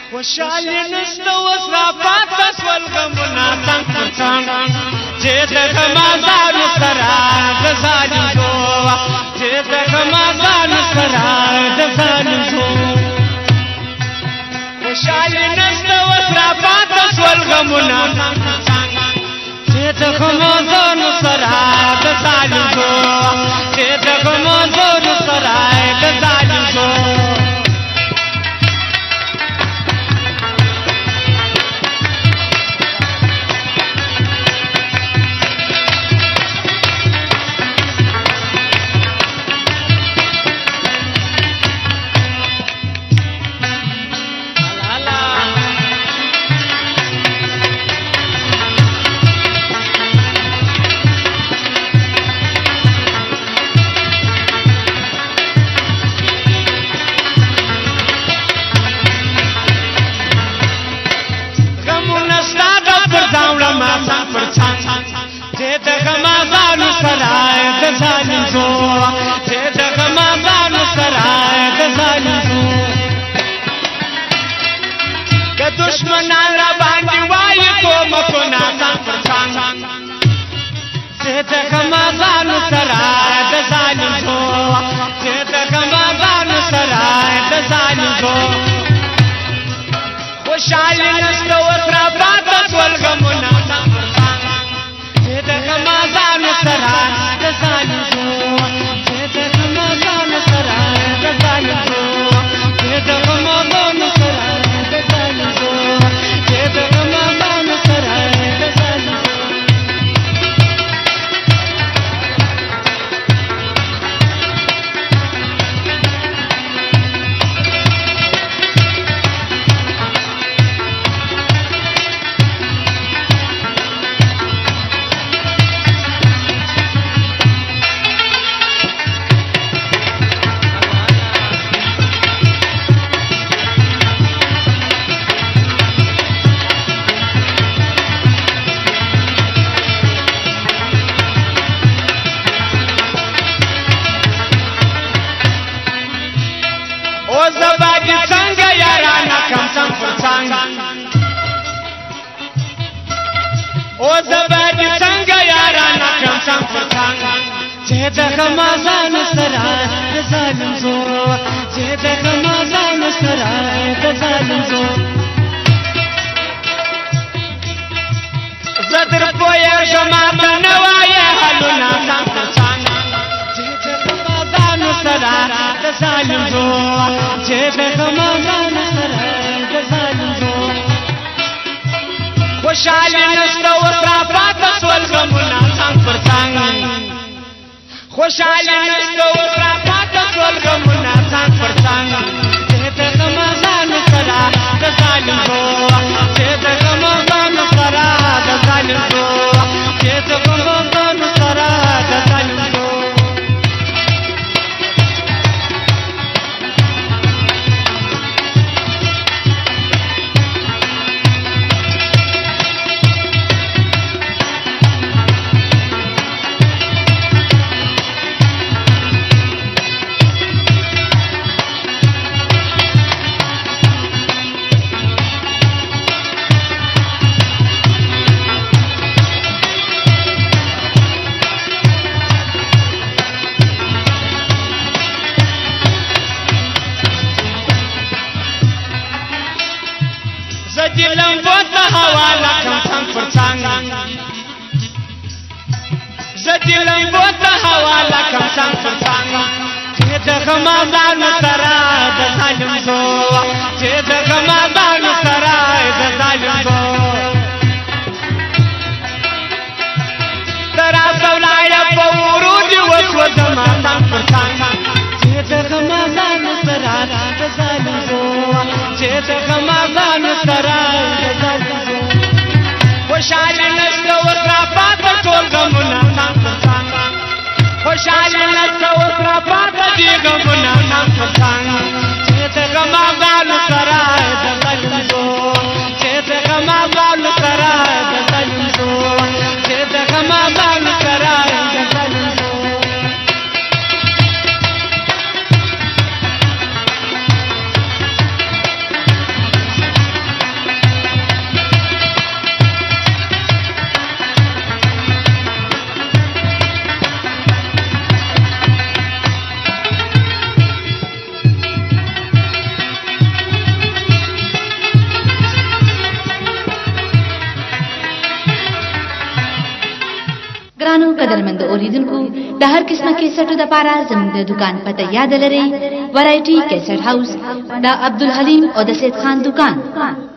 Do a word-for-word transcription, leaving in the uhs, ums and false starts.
خوشالي نشته اوس راپاته سول غمونه څنګ پر څنګ چې د غمازانو سره د ظالم شو چې د غمازانو سره د ظالم شو خوشالي نشته اوس راپاته سول غمونه چې د غمازانو سره د ظالم شو چې د غمازانو سره د ظالم شو چې د غمازانو سره د ظالم شو چې د غمازانو سره د ظالم شو که دشمنان را باندې وایي کومکونه څنګ پر څنګ چې د غمازانو سره د ظالم شو چې د غمازانو سره د ظالم شو خوشالي نشته اوس راپاته سول غمونه د غمازانو سره د ظالم شو چې د غمازانو سره د ظالم شو چې د غمازانو سره د ظالم شو چې د غمازانو سره د ظالم شو او زبادي څنګه یارانه کم څنګ پر څنګ او زبادي څنګه یارانه کم څنګ پر څنګ چې د غمازانو سره د ظالم شو چې د غمازانو سره د ظالم شو زدر پوهېږم ماته نه وایې حالونه څنګ پر څنګ چې د غمازانو سره د ظالم شو چې د غمازانو سره د ظالم شو خوشالي نشته اوس راپاته سول غمونه څنګ پر څنګ خوشالي نشته اوس راپاته سول غمونه څنګ پر څنګ چې د غمازانو سره د ظالم شو چې د غمازانو سره د ظالم شو چې د غمازانو سره د ظالم شو زدی لمبو ته حواله کم څنګ پر څنګ زدی لمبو ته حواله کم څنګ پر څنګ چې د غمازانو سره د ظالم شو چې د غمازانو سره د ظالم شو ترا سولایا په ورود وشو زما څنګ پر څنګ چې د غمازانو سره د ظالم شو چې د غمازانو سره د ظالم شو خوشالي نشته اوس راپاته ټول غمونه څنګ پر څنګ خوشالي نشته اوس راپاته دي غمونه څنګ پر څنګ چې د غمازانو سره د ظالم شو چې د غمازانو سره د ظالم شو چې د غمازانو سره د ظالم شو कदरमंद اوریدونکو د هر قسمه کیسټو د پاره زموږ د دکان پته یاد لرئ ورایټي کیسټ هاوس د عبدالحلیم او د سید خان دکان